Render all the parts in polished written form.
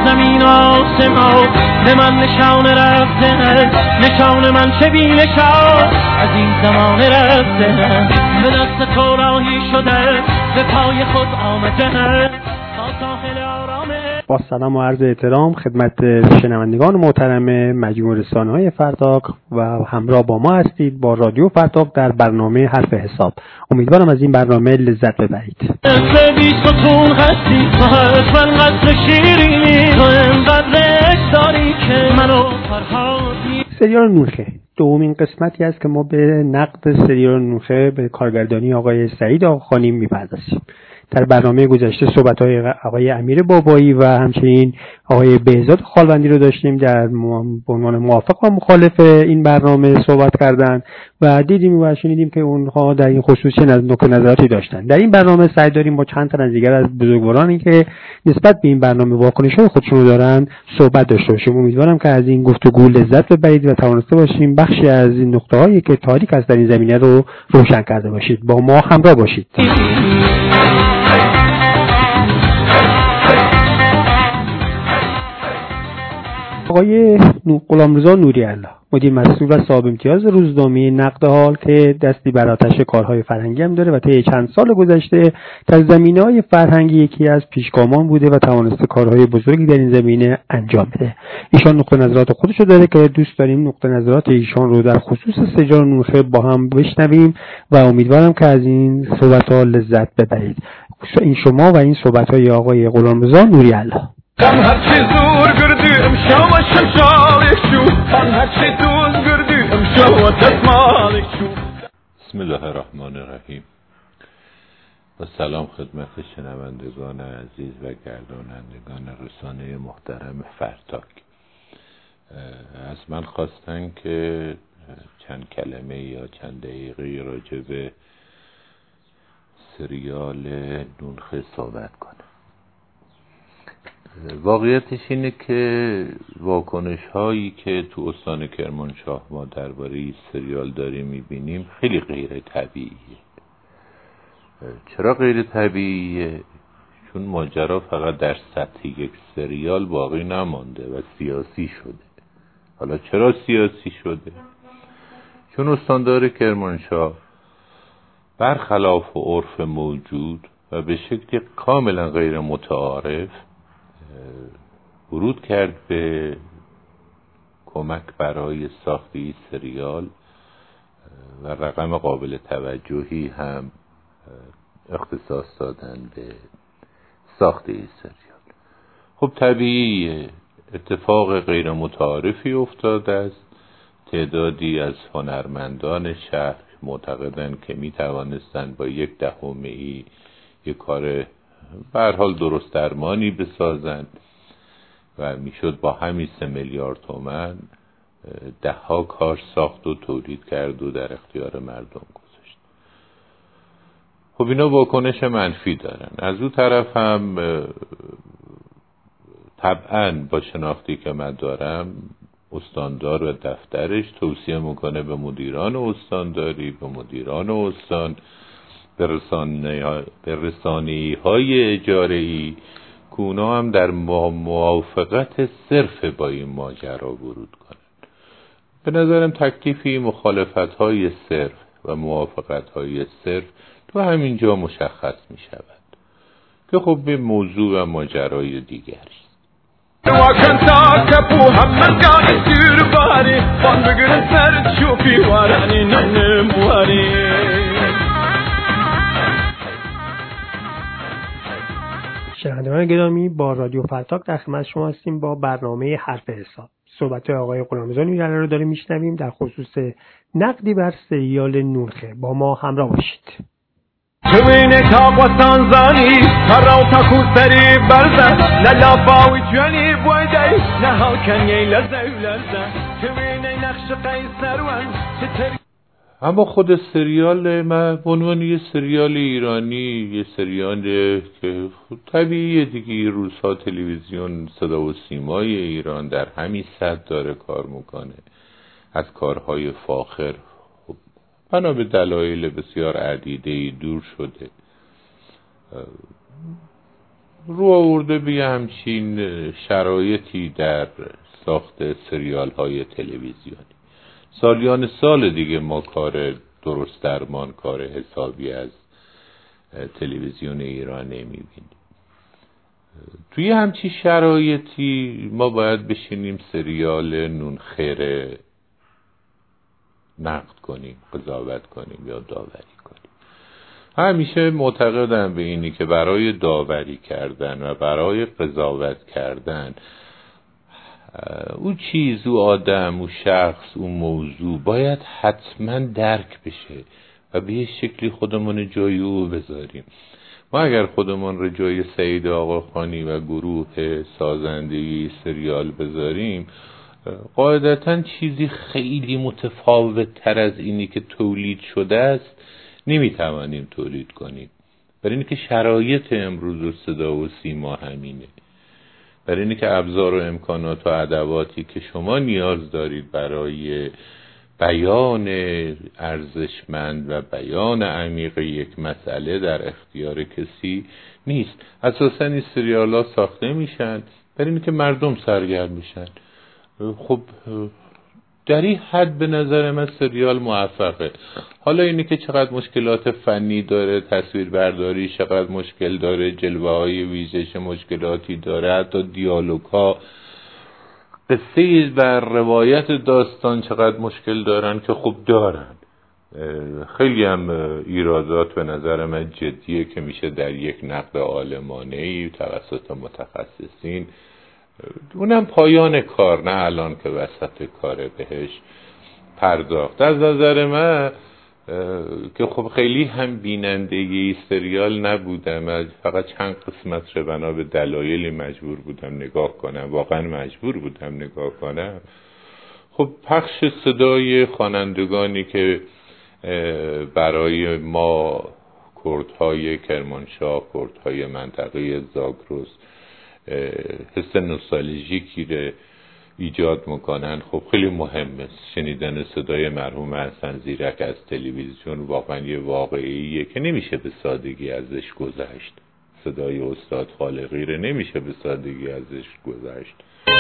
زمین و آسمان به من نشان رفته، نشان من چه بی نشان از این زمان رفته، به دست تو راهی شده به پای خود آمده تا ساحل آرامه. با سلام و عرض احترام خدمت شنوندگان محترم مجموعه رسانه‌های فرتاک و همراه با ما هستید با رادیو فرتاک در برنامه حرف حساب. امیدوارم از این برنامه لذت ببرید. سریال نوشه دومین قسمتی است که ما به نقد سریال نوشه به کارگردانی آقای سعید آقاخانی میپردازیم. در برنامه گذشته صحبت‌های آقای امیر بابایی و همچنین آقای بهزاد خالوندی رو داشتیم در به عنوان موافق و مخالف این برنامه صحبت کردن و دیدیم و شنیدیم که اونها در این خصوص چه نظراتی داشتن. در این برنامه سعی داریم با چند تا از دیگر از بزرگوارانی که نسبت به این برنامه واکنش‌های خودشون رو دارن صحبت داشته باشیم. امیدوارم که از این گفتگو لذت ببرید و توانسته باشیم بخشی از این نقطه‌هایی که تاریک است در این زمینه رو روشن کرده باشید. با ما همراه باشید. آقای غلامرضا نوری‌الله مدیر مسئول و صاحب امتیاز روزنامه نقد حال که دستی بر آتش کارهای فرهنگی هم داره و طی چند سال گذشته در زمینه‌های فرهنگی یکی از پیشگامان بوده و توانسته کارهای بزرگی در این زمینه انجام بده. ایشان نقطه نظرات خودشو داره که دوست داریم نقطه نظرات ایشان رو در خصوص سریال نوشه با هم بشنویم و امیدوارم که از این صحبت‌ها لذت ببرید. این شما و این صحبت‌های آقای غلامرضا نوری‌الله. من هرچی زور گردیم شما شمشالک شو من هرچی دوز گردیم شما تسمالک شو. بسم الله الرحمن الرحیم. با سلام خدمت شنوندگان عزیز و گردانندگان رسانه محترم فرتاک. از من خواستن که چند کلمه یا چند دقیقه راجع به سریال نونخه صحبت کنم. واقعیتش اینه که واکنش هایی که تو استان کرمانشاه ما درباره سریال داریم میبینیم خیلی غیر طبیعیه. چرا غیر طبیعیه؟ چون ماجرا فقط در سطح یک سریال باقی نمانده و سیاسی شده. حالا چرا سیاسی شده؟ چون استاندار کرمانشاه برخلاف عرف موجود و به شکل کاملا غیر متعارف ورود کرد به کمک برای ساخت این سریال و رقم قابل توجهی هم اختصاص دادن به ساخت این سریال. خب طبیعیه اتفاق غیر متعارفی افتاده است. تعدادی از هنرمندان شهر معتقدند که می توانستند با 1/10 یک کار به هر حال درست درمانی بسازند و میشد با همین 3 میلیارد تومان 10 کار ساخت و تولید کرد و در اختیار مردم گذاشت. خب اینا واکنش منفی دارن. از اون طرف هم طبعا با شناختی که من دارم استاندار و دفترش توصیه میکنه به مدیران استانداری، به مدیران استان، به رسانه‌های اجاره‌ای که اونا هم در موافقت صرف با این ماجرا ورود کنن. به نظرم تکلیفی مخالفت‌های صرف و موافقت‌های صرف تو همینجا مشخص می شود که خب به موضوع و ماجرای دیگری است. شنوندگان گرامی با رادیو فرتاک در خدمت شما هستیم با برنامه حرف حساب. صحبت آقای غلامرضا نوری‌الله رو داریم میشنویم در خصوص نقدی بر سریال نونخه. با ما همراه باشید. توینه تاقوستان زانی هراو تاکو سری برزن للافاوی جوانی بویدی نها کنی لزولزن توینه نقش قیصروان چطوری. اما خود سریال من به عنوان یه سریال ایرانی، یه سریال که طبیعیه دیگه، روزها تلویزیون صدا و سیمای ایران در همین سطح داره کار میکنه، از کارهای فاخر بنا به دلایل بسیار عدیده‌ای دور شده. رو آورده به همچین شرایطی در ساخت سریال های تلویزیونی. سالیان سال دیگه ما کار درست درمان، کار حسابی از تلویزیون ایران نمیبینیم. توی همچین شرایطی ما باید بشینیم سریال نونخیره نقد کنیم، قضاوت کنیم یا داوری کنیم. همیشه معتقدم به اینی که برای داوری کردن و برای قضاوت کردن او چیز، او آدم، او شخص، او موضوع باید حتما درک بشه و به یه شکلی خودمون جای او بذاریم. ما اگر خودمون رو جای سعید آقاخانی و گروه سازندگی سریال بذاریم، قاعدتاً چیزی خیلی متفاوت تر از اینی که تولید شده است نمیتوانیم تولید کنیم. برای اینکه شرایط امروز و صدا و سیما همینه، برای اینکه ابزار و امکانات و ادواتی که شما نیاز دارید برای بیان ارزشمند و بیان عمیق یک مسئله در اختیار کسی نیست. اساساً این سریال ها ساخته میشن برای اینکه مردم سرگرم میشن. خب در این حد به نظر من سریال موفقه. حالا اینی که چقدر مشکلات فنی داره، تصویر برداری چقدر مشکل داره، جلوه های ویژه مشکلاتی داره، حتی دیالوگ ها، قصه و روایت داستان چقدر مشکل دارن که خوب دارن. خیلی هم ایرادات به نظر من جدیه که میشه در یک نقد عالمانه‌ای توسط متخصصین، اونم پایان کار، نه الان که وسط کاره، بهش پرداخت. از نظر من که خب خیلی هم بینندگی سریال نبودم، فقط چند قسمت رو بنا به دلایلی مجبور بودم نگاه کنم، واقعا مجبور بودم نگاه کنم. خب پخش صدای خوانندگانی که برای ما کردهای کرمانشاه، کردهای منطقه زاگرس حس نوستالژیکی رو ایجاد میکنن، خب خیلی مهمه. شنیدن صدای مرحوم حسن زیرک از تلویزیون واقعا یه واقعیه که نمیشه به سادگی ازش گذشت. صدای استاد خالقی رو نمیشه به سادگی ازش گذشت.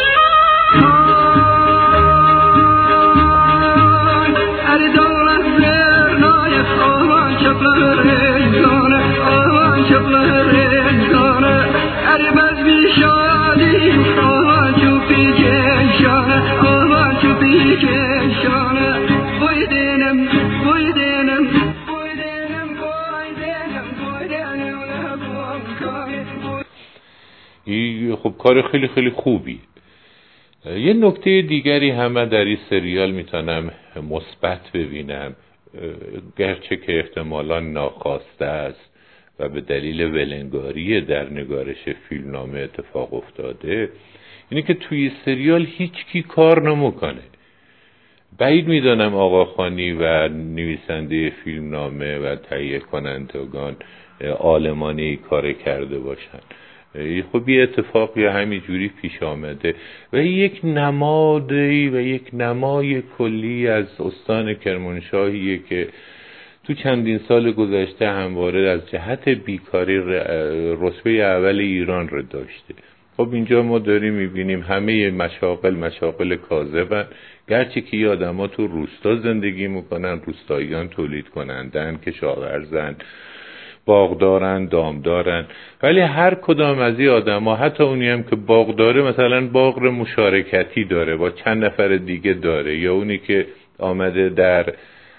خب کار خیلی خیلی خوبی. یه نکته دیگری همه در این سریال میتونم مثبت ببینم، گرچه که احتمالا ناخواسته است و به دلیل ولنگاری در نگارش فیلمنامه اتفاق افتاده، اینه که توی سریال هیچ کی کار نمیکنه. بعید میدانم آقاخانی و نویسنده فیلمنامه و تهیه کنندگان عالمانه کار کرده باشن. خب یه اتفاقی همین جوری پیش آمده و یک نمادی و یک نمای کلی از استان کرمانشاهیه که تو چندین سال گذشته همواره از جهت بیکاری رتبه اول ایران رو داشته. خب اینجا ما داریم میبینیم همه مشاغل کاذبن، گرچه که آدم ها تو روستا زندگی میکنن، روستاییان تولید کنندن، کشاورزن، باغ دارن، دام دارن، ولی هر کدام از این آدم ها، حتی اونی هم که باغ داره، مثلا باغ مشارکتی داره، با چند نفر دیگه داره، یا اونی که آمده در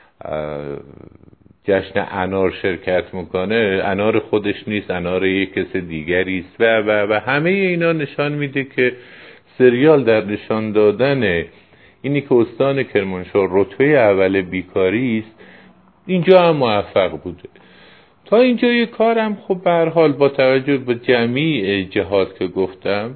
جشن انار شرکت میکنه، انار خودش نیست، انار یک کس دیگری است و همه اینا نشان میده که سریال در نشان دادن اینی که استان کرمانشاه رتبه اول بیکاری است اینجا هم موفق بوده. تا اینجا یه کارم خب به هر حال با توجه به جمعی جهات که گفتم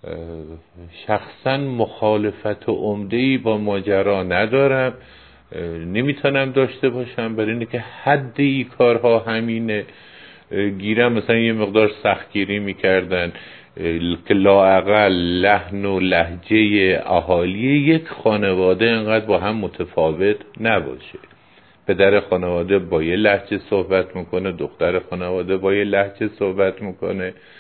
شخصا مخالفت عمده‌ای با ماجرا ندارم، نمیتونم داشته باشم، برای اینه که حد ای کارها همینه. گیرم مثلا یه مقدار سختگیری میکردن که لااقل لحن و لهجه اهالی یک خانواده انقدر با هم متفاوت نباشه. پدر خانواده با یه لهجه صحبت میکنه، دختر خانواده با یه لهجه صحبت میکنه،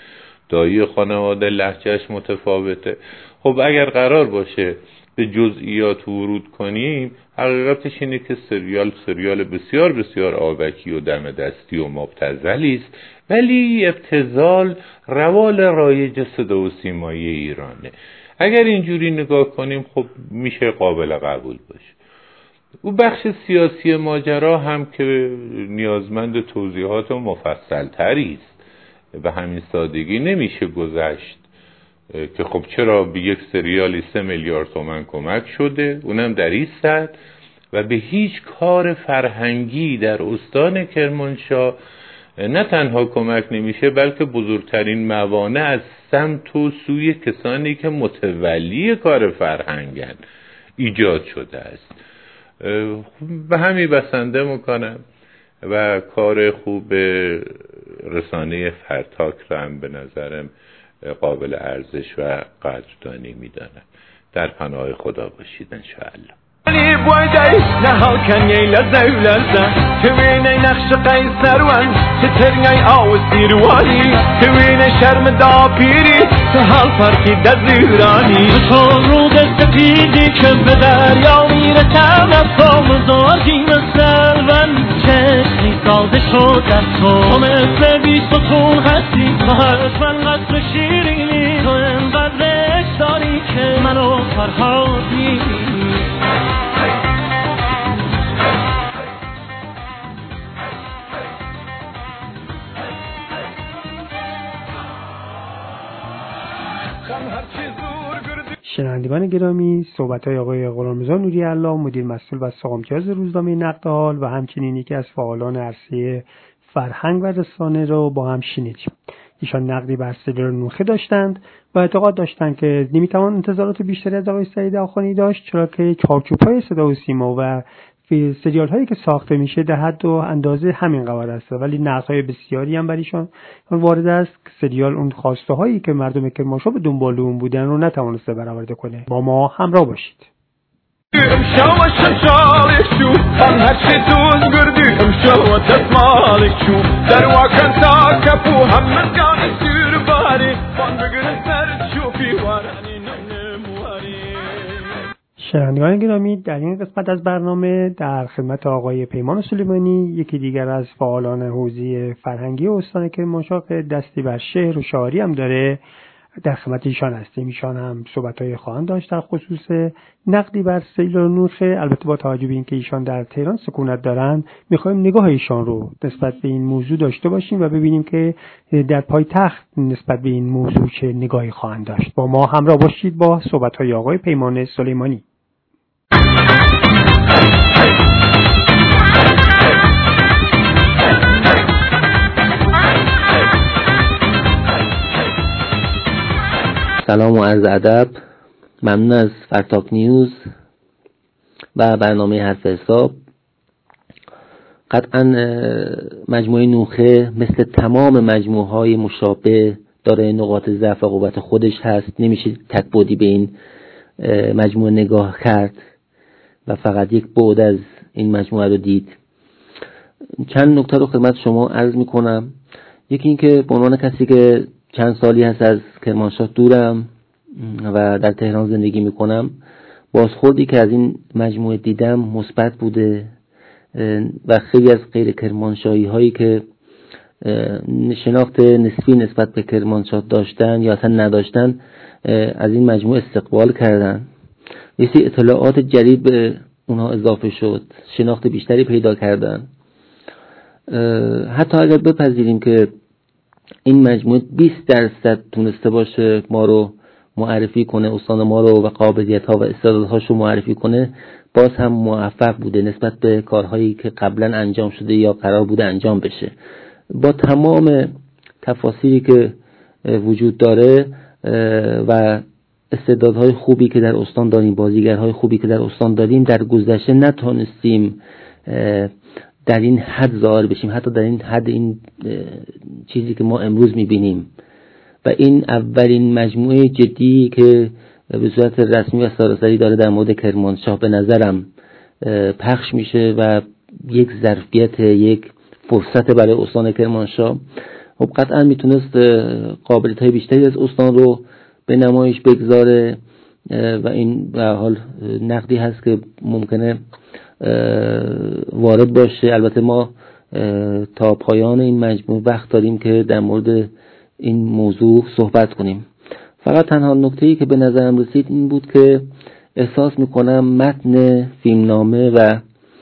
دایی خانواده لهجهش متفاوته. خب اگر قرار باشه به جزئیات ورود کنیم، حقیقتش اینه که سریال بسیار بسیار آبکی و دم دستی و مبتذلی است، ولی ابتذال روال رایج صدا و سیمایی ایرانه. اگر اینجوری نگاه کنیم خب میشه قابل قبول باشه. او بخش سیاسی ماجرا هم که نیازمند توضیحات مفصل تری است، به همین سادگی نمیشه گذشت که خب چرا به یک سریالی 3 میلیارد تومان کمک شده، اونم در این سطح، و به هیچ کار فرهنگی در استان کرمانشاه نه تنها کمک نمیشه، بلکه بزرگترین موانع از سمت و سوی کسانی که متولی کار فرهنگن ایجاد شده است. به همین بسنده میکنم و کار خوب رسانه فرتاک را هم به نظرم قابل ارزش و قدردانی میدانم. در پناه خدا باشید انشاءالله. بویدی نهال کنی لذت توینه نقش قیصر ون ترنگی آوز دیروانی توینه شرم دا پیری تو حال فرقی دزیرانی تو رو سپیدی که به دریا میره تم از پامزار گیم سلون چشمی سازه شد در تو مثل بی ستون هستی تو حتما قصر شیرینی تو انقدر عشق داری که منو فرهاد میبینی. شنوندگان گرامی، صحبت‌های آقای غلامرضا نوری الله، مدیر مسئول و ساق‌امتیاز روزنامه نقد حال و همچنین یکی از فعالان عرصه فرهنگ و رسانه رو با هم شنیدیم. ایشان نقدی بر سریال نوخه داشتند و اعتقاد داشتند که نمیتوان انتظارات بیشتری از آقای سعید آخانی داشت، چرا که چارچوب‌های صدا و سیما و سریال هایی که ساخته میشه در حد و اندازه همین قواره است، ولی نقدهای بسیاری هم بر ایشان وارد است که سریال اون خواسته هایی که مردم کرمانشاه به دنبال اون بودن رو نتوانسته برآورده کنه. با ما همراه باشید. شنوندگان گرامی، در این قسمت از برنامه در خدمت آقای پیمان سلیمانی، یکی دیگر از فعالان حوزه فرهنگی استان کرمانشاه که دستی بر شعر و شاعری هم داره، در خدمت ایشان هستیم. ایشان هم صحبت‌های خواهند داشت در خصوص نقدی بر سریال نوخه. البته با توجه به اینکه ایشان در تهران سکونت دارند، می‌خوایم نگاه ایشان رو نسبت به این موضوع داشته باشیم و ببینیم که در پایتخت نسبت به این موضوع چه نگاهی خواهند داشت. با ما همراه باشید با صحبت‌های آقای پیمان سلیمانی. سلام و عرض ادب. ممنون از فرتاک نیوز و برنامه حرف حساب. قطعا مجموعه نوخه مثل تمام مجموعه های مشابه داره نقاط ضعف و قوت خودش هست. نمیشه تک‌بعدی به این مجموعه نگاه کرد و فقط یک بعد از این مجموعه رو دید. چند نکته رو خدمت شما عرض میکنم. یکی این که به عنوان کسی که چند سالی هست از کرمانشاه دورم و در تهران زندگی میکنم، بازخوردی که از این مجموعه دیدم مثبت بوده و خیلی از غیر کرمانشاهی هایی که شناخت نسبی نسبت به کرمانشاه داشتن یا اصلا نداشتن از این مجموعه استقبال کردن. یه سری اطلاعات جدید به اونها اضافه شد، شناخت بیشتری پیدا کردن. حتی اگر بپذیریم که این مجموعه 20% تونسته باشه ما رو معرفی کنه، استان ما رو و قابلیت‌ها و استعدادهاش رو معرفی کنه، باز هم موفق بوده نسبت به کارهایی که قبلا انجام شده یا قرار بوده انجام بشه. با تمام تفاصیلی که وجود داره و استعدادهای خوبی که در استان داریم، بازیگرهای خوبی که در استان داریم، در گذشته نتونستیم در این حد ظاهر بشیم، حتی در این حد این چیزی که ما امروز میبینیم. و این اولین مجموعه جدی که به صورت رسمی و سراسری داره در مورد کرمانشاه به نظرم پخش میشه و یک ظرفیت، یک فرصت برای استان کرمانشاه. خب قطعا میتونست قابلیت‌های بیشتری از استان رو به نمایش بگذاره و این به حال نقدی هست که ممکنه وارد باشه. البته ما تا پایان این مجموعه وقت داریم که در مورد این موضوع صحبت کنیم. فقط تنها نکته‌ای که به نظرم رسید این بود که احساس میکنم متن فیلمنامه و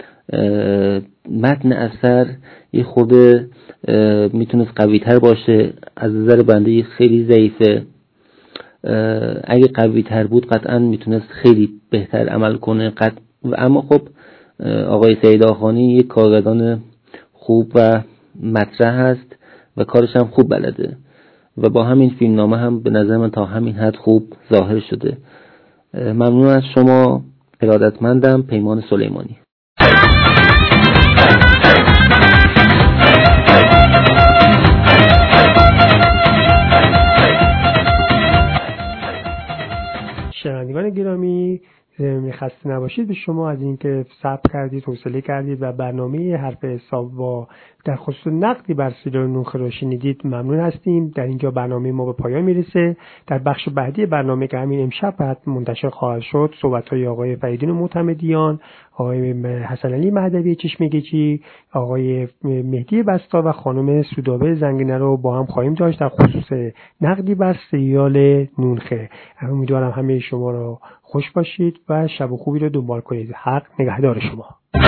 متن اثر یه خورده میتونست قوی تر باشه. از نظر بنده خیلی ضعیفه. اگه قوی تر بود قطعا میتونست خیلی بهتر عمل کنه. اما خب آقای سعید آخانی یک کارگردان خوب و مطرح هست و کارش هم خوب بلده و با همین فیلمنامه هم به نظر من تا همین حد خوب ظاهر شده. ممنون از شما. ارادتمندم. پیمان سلیمانی. شنوندگان گرامی، خسته نباشید به شما از اینکه صبر کردید، حوصله کردید و برنامه حرف حساب با در خصوص نقدی بر سریال نوخه رو شنیدید. ممنون هستیم. در اینجا برنامه ما به پایان میرسه. در بخش بعدی برنامه که همین امشب بعد منتشر خواهد شد، صحبت‌های آقای فریدون معتمدیان، آقای حسن علی مهدوی چشمگیجی، آقای مهدی بستا و خانم سودابه زنگینه رو با هم خواهیم داشت در خصوص نقدی بر سریال نونخه. امیدوارم همه شما رو خوش باشید و شب خوبی رو دنبال کنید. حق نگهدار شما.